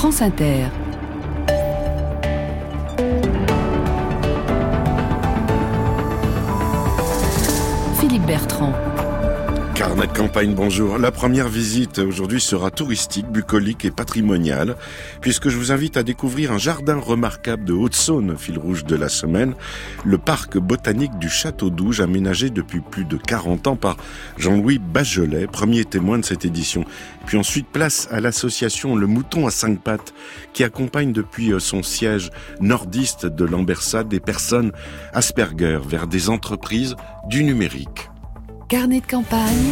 France Inter. Philippe Bertrand. Carnet de campagne, bonjour. La première visite aujourd'hui sera touristique, bucolique et patrimoniale, puisque je vous invite à découvrir un jardin remarquable de Haute-Saône, fil rouge de la semaine, le parc botanique du Château d'Ouge, aménagé depuis plus de 40 ans par Jean-Louis Bajolet, premier témoin de cette édition. Puis ensuite, place à l'association Le Mouton à 5 pattes, qui accompagne depuis son siège nordiste de l'ambassade des personnes Asperger vers des entreprises du numérique. Carnet de campagne,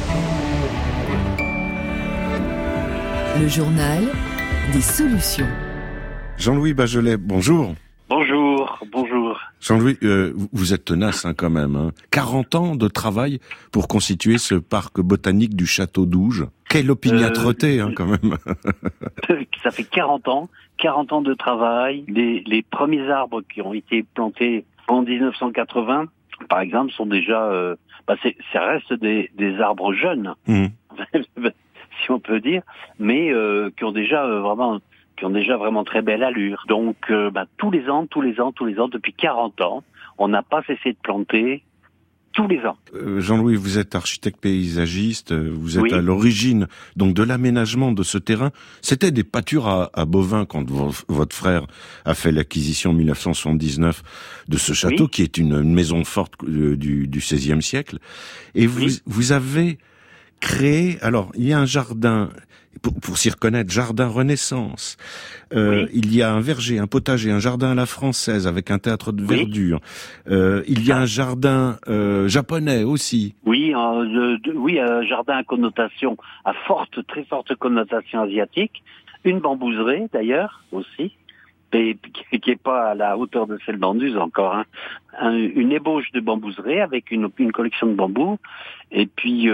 le journal des solutions. Jean-Louis Bajolet, bonjour. Bonjour. Jean-Louis, vous êtes tenace quand même. 40 ans de travail pour constituer ce parc botanique du Château d'Ouge. Quelle opiniâtreté quand même. Ça fait 40 ans de travail. Les premiers arbres qui ont été plantés en 1980, par exemple, sont déjà... ça reste des arbres jeunes, si on peut dire, mais qui ont déjà vraiment très belle allure. Donc tous les ans, depuis 40 ans, on n'a pas cessé de planter tous les ans. Jean-Louis, vous êtes architecte paysagiste, vous êtes à l'origine donc de l'aménagement de ce terrain. C'était des pâtures à bovins quand votre frère a fait l'acquisition en 1979 de ce château qui est une maison forte du XVIe siècle. Et vous avez créé, alors il y a un jardin, pour s'y reconnaître, jardin Renaissance. Il y a un verger, un potager, un jardin à la française avec un théâtre de verdure. Il y a un jardin japonais aussi. Un jardin à connotation, très forte connotation asiatique. Une bambouserie d'ailleurs aussi, et qui est pas à la hauteur de celle d'Anduze encore. Une ébauche de bambouserie avec une collection de bambous. Et puis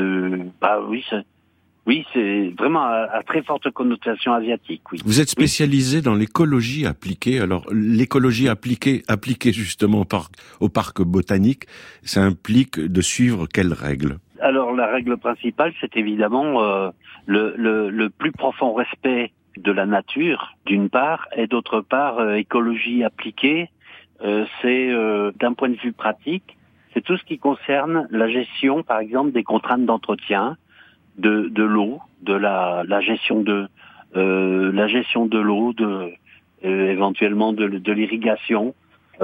c'est vraiment à très forte connotation asiatique, oui. Vous êtes spécialisé dans l'écologie appliquée. Alors, l'écologie appliquée justement au parc botanique, ça implique de suivre quelles règles? Alors, la règle principale, c'est évidemment le plus profond respect de la nature, d'une part, et d'autre part, écologie appliquée, c'est d'un point de vue pratique, c'est tout ce qui concerne la gestion, par exemple, des contraintes d'entretien, de l'eau, de la gestion de l'eau, éventuellement de l'irrigation,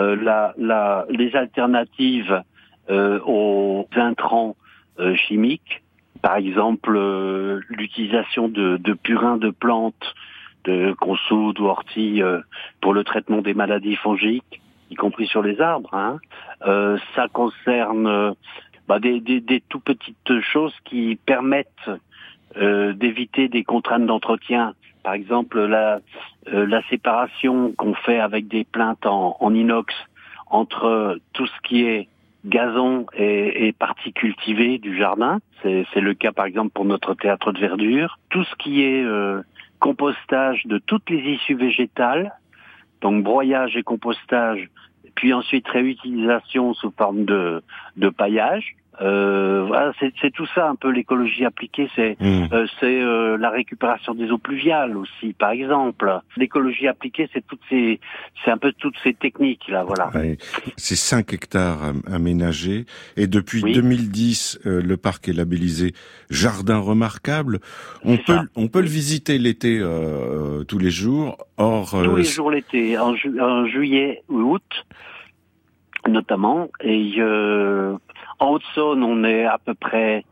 les alternatives aux intrants chimiques, par exemple l'utilisation de purins de plantes, de consoude ou ortie pour le traitement des maladies fongiques, y compris sur les arbres. Ça concerne des tout petites choses qui permettent d'éviter des contraintes d'entretien. Par exemple, la séparation qu'on fait avec des plinthes en inox entre tout ce qui est gazon et parties cultivées du jardin. C'est le cas, par exemple, pour notre théâtre de verdure. Tout ce qui est compostage de toutes les issues végétales, donc broyage et compostage, puis ensuite réutilisation sous forme de paillage. C'est tout ça un peu l'écologie appliquée, c'est la récupération des eaux pluviales aussi, par exemple. L'écologie appliquée, c'est un peu toutes ces techniques là, voilà. Ouais. C'est 5 hectares aménagés et depuis 2010, le parc est labellisé jardin remarquable. On peut le visiter l'été tous les jours. Tous les jours l'été, en juillet ou août notamment, et en Haute-Saône, on est à peu près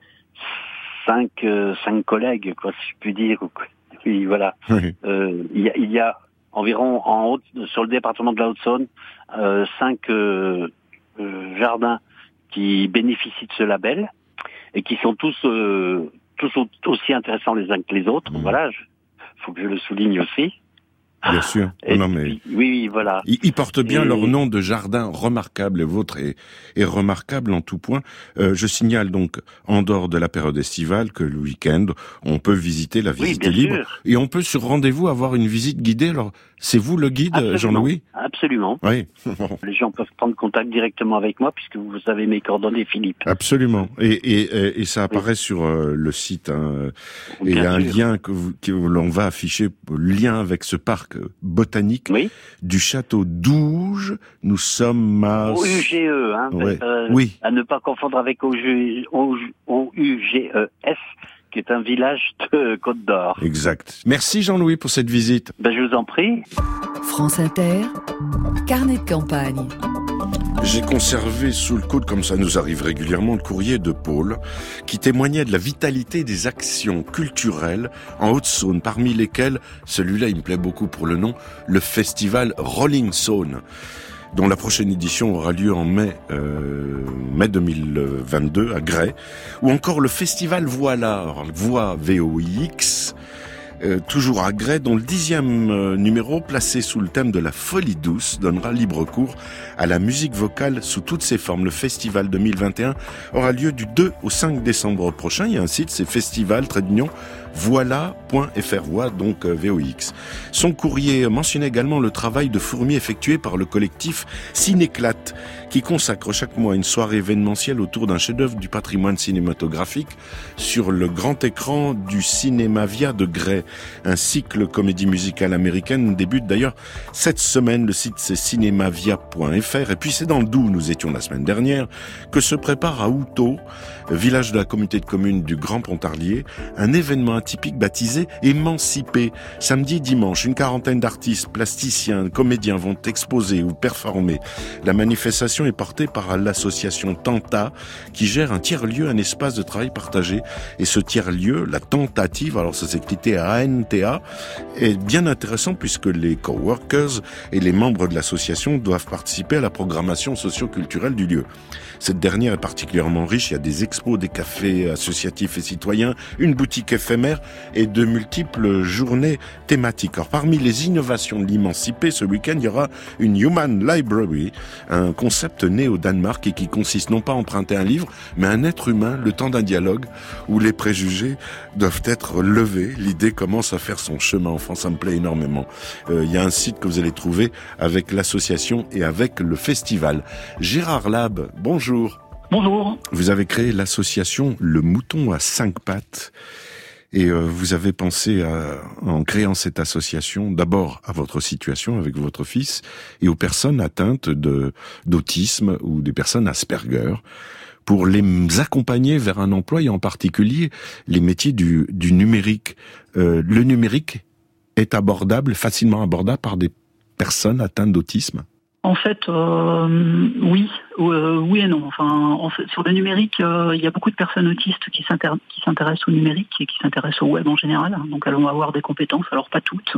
5 collègues, quoi, si je puis dire. Oui, voilà. Oui. Il y a environ sur le département de la Haute-Saône, 5 jardins qui bénéficient de ce label et qui sont tous aussi intéressants les uns que les autres. Voilà, faut que je le souligne aussi. Bien sûr. Oui, voilà. Ils portent bien leur nom de jardin remarquable. Le vôtre est remarquable en tout point. Je signale donc, en dehors de la période estivale, que le week-end, on peut visiter, la visite est libre. Et on peut sur rendez-vous avoir une visite guidée. Alors, c'est vous le guide, Jean-Louis ? absolument. Oui. Les gens peuvent prendre contact directement avec moi puisque vous avez mes coordonnées, Philippe. Absolument. Et ça apparaît sur le site. Hein. Et il y a un lien que l'on va afficher, lien avec ce parc botanique du château d'Ouge. Nous sommes à... OUGE, hein. Ouais. Oui. À ne pas confondre avec OUGES, qui est un village de Côte d'Or. Exact. Merci Jean-Louis pour cette visite. Je vous en prie. France Inter, carnet de campagne. J'ai conservé sous le coude, comme ça nous arrive régulièrement, le courrier de Paul, qui témoignait de la vitalité des actions culturelles en Haute-Saône, parmi lesquelles, celui-là il me plaît beaucoup pour le nom, le festival Rolling Saône, dont la prochaine édition aura lieu en mai 2022 à Grès, ou encore le festival Voix, VOIX, toujours à Grès, dont le 10e numéro, placé sous le thème de la folie douce, donnera libre cours à la musique vocale sous toutes ses formes. Le festival 2021 aura lieu du 2 au 5 décembre prochain. Il y a un site, c'est festival-voilà.fr, voix donc VOX. Son courrier mentionnait également le travail de fourmi effectué par le collectif Cinéclate, qui consacre chaque mois une soirée événementielle autour d'un chef-d'œuvre du patrimoine cinématographique sur le grand écran du Cinémavia de Grès. Un cycle comédie musicale américaine débute d'ailleurs cette semaine. Le site c'est cinémavia.fr. Et puis c'est dans le Doubs, nous étions la semaine dernière, que se prépare à Houtot, village de la communauté de communes du Grand Pontarlier, un événement atypique baptisé Émancipé. Samedi et dimanche, une quarantaine d'artistes, plasticiens, comédiens vont exposer ou performer. La manifestation est portée par l'association Tenta, qui gère un tiers-lieu, un espace de travail partagé. Et ce tiers-lieu, la tentative, alors ça s'écrit TANTA, est bien intéressant puisque les coworkers et les membres de l'association doivent participer à la programmation socio-culturelle du lieu. Cette dernière est particulièrement riche. Il y a des expos, des cafés associatifs et citoyens, une boutique éphémère et de multiples journées thématiques. Alors, parmi les innovations de l'Émancipé, ce week-end, il y aura une Human Library, un concept né au Danemark et qui consiste non pas à emprunter un livre, mais un être humain, le temps d'un dialogue où les préjugés doivent être levés. L'idée commence à faire son chemin en France, ça me plaît énormément. Il y a un site que vous allez trouver avec l'association et avec le festival. Gérard Lab, bonjour. Bonjour. Vous avez créé l'association Le Mouton à 5 pattes et vous avez pensé en créant cette association d'abord à votre situation avec votre fils et aux personnes atteintes d'autisme ou des personnes Asperger pour les accompagner vers un emploi et en particulier les métiers du numérique. Le numérique est facilement abordable par des personnes atteintes d'autisme? En fait, oui et non. Enfin, sur le numérique, il y a beaucoup de personnes autistes qui s'intéressent au numérique et qui s'intéressent au web en général. Donc, elles vont avoir des compétences, alors pas toutes.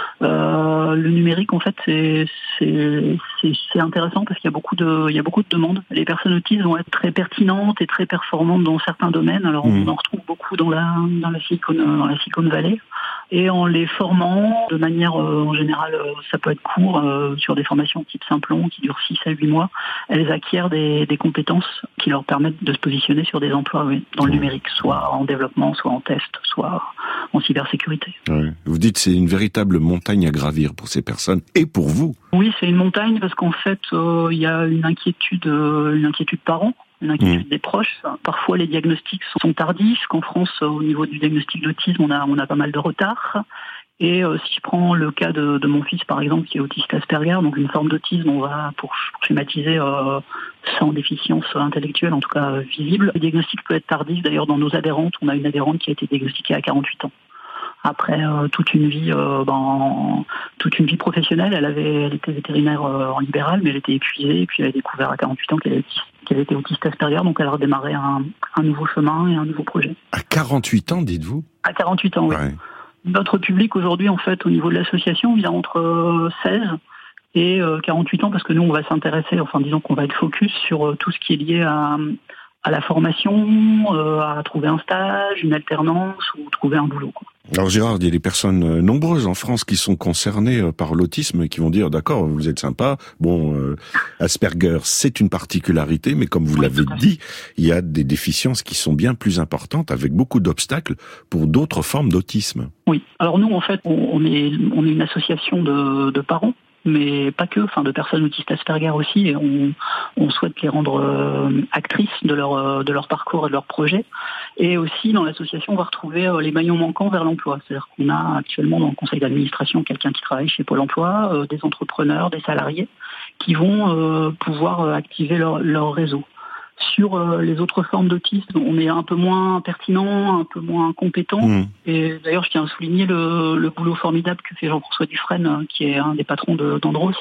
Le numérique, en fait, c'est intéressant parce qu'il y a beaucoup de demandes. Les personnes autistes vont être très pertinentes et très performantes dans certains domaines. Alors, on en retrouve beaucoup dans la Silicon Valley. Et en les formant de manière, en général, ça peut être court, sur des formations type Simplon qui durent 6 à 8 mois, elles acquièrent des compétences qui leur permettent de se positionner sur des emplois dans le numérique, soit en développement, soit en test, soit en cybersécurité. Ouais. Vous dites que c'est une véritable montagne à gravir pour ces personnes et pour vous. Oui, c'est une montagne parce qu'en fait, il y a une inquiétude par an. Une inquiétude des proches. Parfois, les diagnostics sont tardifs. Qu'en France, au niveau du diagnostic d'autisme, on a pas mal de retard. Et si je prends le cas de mon fils, par exemple, qui est autiste Asperger, donc une forme d'autisme, on va, pour schématiser, sans déficience intellectuelle, en tout cas visible. Le diagnostic peut être tardif. D'ailleurs, dans nos adhérentes, on a une adhérente qui a été diagnostiquée à 48 ans. Après toute une vie professionnelle, elle était vétérinaire en libéral, mais elle était épuisée, et puis elle a découvert à 48 ans qu'elle était autiste Asperger, donc elle a redémarré un nouveau chemin et un nouveau projet. À 48 ans, dites-vous ? À 48 ans, oui. Ouais. Notre public aujourd'hui, en fait, au niveau de l'association, vient entre 16 et 48 ans, parce que nous, on va s'intéresser, disons qu'on va être focus sur tout ce qui est lié à la formation, à trouver un stage, une alternance ou trouver un boulot, quoi. Alors Gérard, il y a des personnes nombreuses en France qui sont concernées par l'autisme et qui vont dire d'accord, vous êtes sympa, Asperger c'est une particularité, mais comme vous l'avez dit, il y a des déficiences qui sont bien plus importantes avec beaucoup d'obstacles pour d'autres formes d'autisme. Oui, alors nous en fait on est une association de parents. mais pas que, de personnes autistes Asperger aussi, et on souhaite les rendre actrices de leur parcours et de leur projet. Et aussi, dans l'association, on va retrouver les maillons manquants vers l'emploi. C'est-à-dire qu'on a actuellement dans le conseil d'administration quelqu'un qui travaille chez Pôle emploi, des entrepreneurs, des salariés, qui vont pouvoir activer leur réseau. Sur les autres formes d'autisme, on est un peu moins pertinent, un peu moins compétent. Et d'ailleurs, je tiens à souligner le boulot formidable que fait Jean-François Dufresne, qui est un des patrons d'Andros,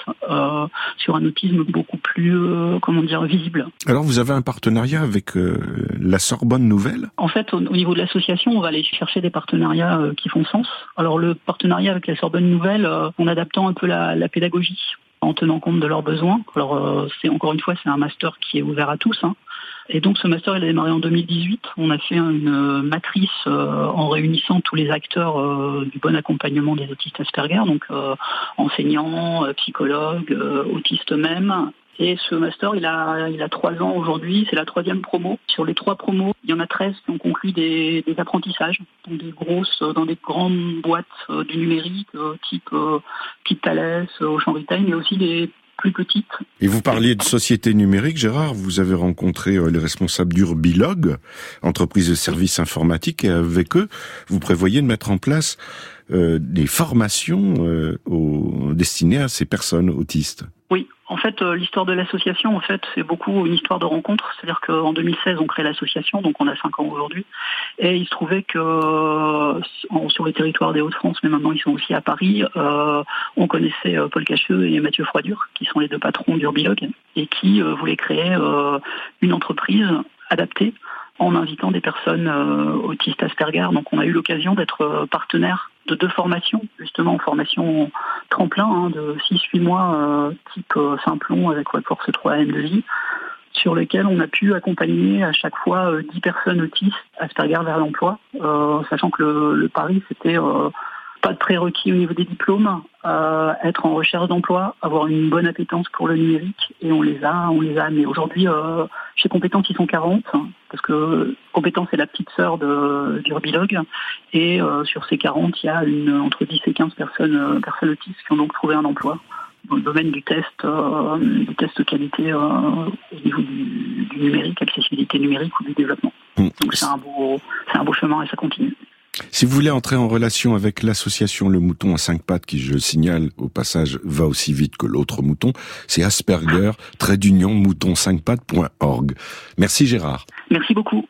sur un autisme beaucoup plus, visible. Alors, vous avez un partenariat avec la Sorbonne Nouvelle ? En fait, au niveau de l'association, on va aller chercher des partenariats qui font sens. Alors, le partenariat avec la Sorbonne Nouvelle, en adaptant un peu la pédagogie, en tenant compte de leurs besoins. Alors, c'est un master qui est ouvert à tous. Et donc, ce master, il a démarré en 2018. On a fait une matrice en réunissant tous les acteurs du bon accompagnement des autistes Asperger, donc enseignants, psychologues, autistes eux-mêmes. Et ce master, il a 3 ans aujourd'hui, c'est la 3e promo. Sur les 3 promos, il y en a 13 qui ont conclu des apprentissages dans des grandes boîtes du numérique, type Thales, Auchan Retail, mais aussi des plus petites. Et vous parliez de société numérique, Gérard, vous avez rencontré les responsables d'Urbilog, entreprise de services informatiques, et avec eux, vous prévoyez de mettre en place des formations destinées à ces personnes autistes. Oui, en fait, l'histoire de l'association, c'est beaucoup une histoire de rencontre. C'est-à-dire qu'en 2016, on crée l'association, donc on a 5 ans aujourd'hui. Et il se trouvait que sur les territoires des Hauts-de-France, mais maintenant ils sont aussi à Paris, on connaissait Paul Cacheux et Mathieu Froidure, qui sont les 2 patrons d'Urbilog, et qui voulaient créer une entreprise adaptée en invitant des personnes autistes Asperger. Donc on a eu l'occasion d'être partenaire de 2 formations, justement formation tremplin de 6-8 mois type Simplon avec Workforce 3 M2I, sur lesquels on a pu accompagner à chaque fois 10 personnes autistes Asperger vers l'emploi, sachant que le pari c'était pas de prérequis au niveau des diplômes, être en recherche d'emploi, avoir une bonne appétence pour le numérique, et on les a. Mais aujourd'hui, chez Compétences, ils sont 40, parce que Compétences est la petite sœur d'Urbilog, et sur ces 40, il y a entre 10 et 15 personnes autistes qui ont donc trouvé un emploi dans le domaine du test qualité au niveau du numérique, accessibilité numérique ou du développement. Donc c'est un beau chemin et ça continue. Si vous voulez entrer en relation avec l'association Le Mouton à 5 pattes, qui, je le signale au passage, va aussi vite que l'autre mouton, c'est Asperger-mouton5pattes.org. Merci Gérard. Merci beaucoup.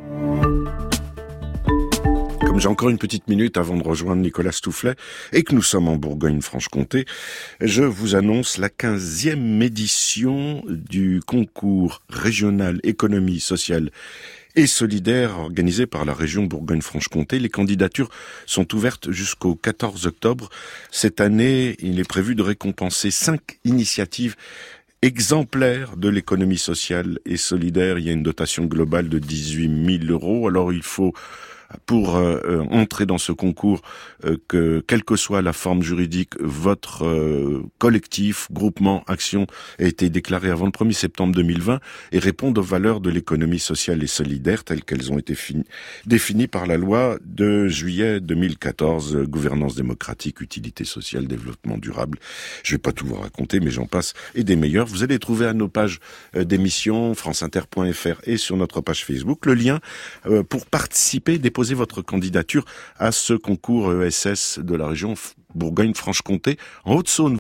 Comme j'ai encore une petite minute avant de rejoindre Nicolas Stoufflet et que nous sommes en Bourgogne-Franche-Comté, je vous annonce la 15e édition du concours régional économie sociale et solidaire organisé par la région Bourgogne-Franche-Comté. Les candidatures sont ouvertes jusqu'au 14 octobre. Cette année, il est prévu de récompenser 5 initiatives exemplaires de l'économie sociale et solidaire. Il y a une dotation globale de 18 000 €. Alors il faut, pour entrer dans ce concours, que quelle que soit la forme juridique, votre collectif, groupement, action a été déclaré avant le 1er septembre 2020 et répond aux valeurs de l'économie sociale et solidaire telles qu'elles ont été définies par la loi de juillet 2014, gouvernance démocratique, utilité sociale, développement durable. Je vais pas tout vous raconter, mais j'en passe et des meilleurs. Vous allez trouver à nos pages d'émissions, franceinter.fr et sur notre page Facebook, le lien pour participer, déposer votre candidature à ce concours ESS de la région Bourgogne-Franche-Comté en Haute-Saône.